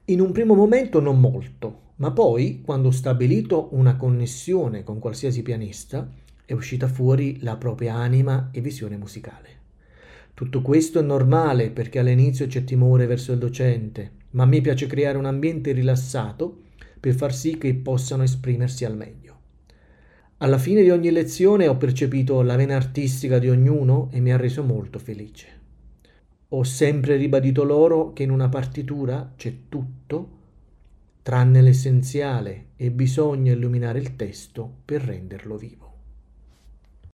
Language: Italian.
In un primo momento non molto, ma poi, quando ho stabilito una connessione con qualsiasi pianista, è uscita fuori la propria anima e visione musicale. Tutto questo è normale perché all'inizio c'è timore verso il docente, ma a me piace creare un ambiente rilassato per far sì che possano esprimersi al meglio. Alla fine di ogni lezione ho percepito la vena artistica di ognuno e mi ha reso molto felice. Ho sempre ribadito loro che in una partitura c'è tutto, tranne l'essenziale, e bisogna illuminare il testo per renderlo vivo.